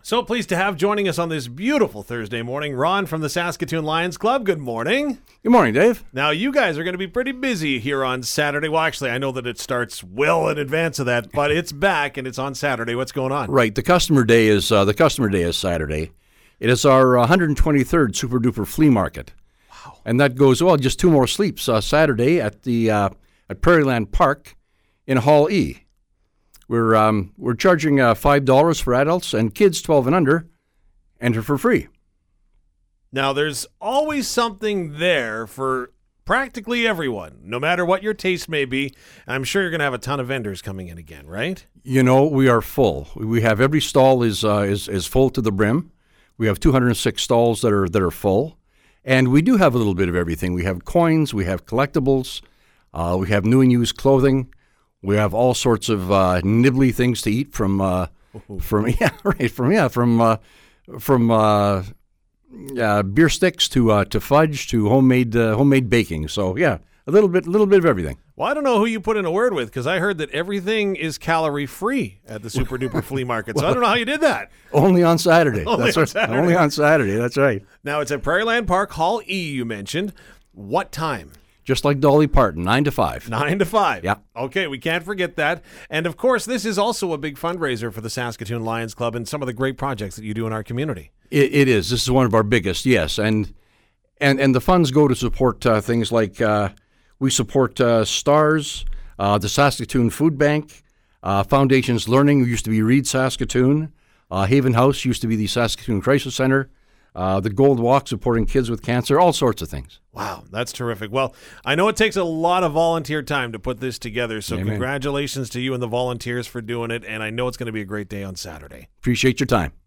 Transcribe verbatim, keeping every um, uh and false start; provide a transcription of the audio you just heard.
So pleased to have joining us on this beautiful Thursday morning, Ron from the Saskatoon Lions Club. Good morning. Good morning, Dave. Now, you guys are going to be pretty busy here on Saturday. Well, actually, I know that it starts well in advance of that, but it's back and it's on Saturday. What's going on? Right. The customer day is uh, the customer day is Saturday. It is our one hundred twenty-third Super Duper Flea Market. Wow. And that goes, well, just two more sleeps uh, Saturday at the uh, at Prairieland Park in Hall E. We're um, we're charging uh, five dollars for adults, and kids twelve and under enter for free. Now, there's always something there for practically everyone, no matter what your taste may be. I'm sure you're going to have a ton of vendors coming in again, right? You know, we are full. We have every stall is uh, is is full to the brim. We have two hundred six stalls that are that are full, and we do have a little bit of everything. We have coins, we have collectibles, uh, we have new and used clothing. We have all sorts of uh, nibbly things to eat from uh, from yeah right from yeah from uh, from uh, uh, beer sticks to uh, to fudge to homemade uh, homemade baking. So yeah, a little bit little bit of everything. Well, I don't know who you put in a word with, because I heard that everything is calorie free at the Super Duper Flea Market. So well, I don't know how you did that. Only on Saturday. Only That's on right. Saturday. Only on Saturday. That's right. Now it's at Prairieland Park, Hall E. You mentioned. What time? Just like Dolly Parton, nine to five. Nine to five. Yeah. Okay, we can't forget that. And of course, this is also a big fundraiser for the Saskatoon Lions Club and some of the great projects that you do in our community. It, it is. This is one of our biggest, yes. And and and the funds go to support uh, things like uh, we support uh, STARS, uh, the Saskatoon Food Bank, uh, Foundations Learning, who used to be Reed Saskatoon, uh, Haven House used to be the Saskatoon Crisis Center. Uh, the Gold Walk supporting kids with cancer, all sorts of things. Wow, that's terrific. Well, I know it takes a lot of volunteer time to put this together, so Amen. Congratulations to you and the volunteers for doing it, and I know it's going to be a great day on Saturday. Appreciate your time.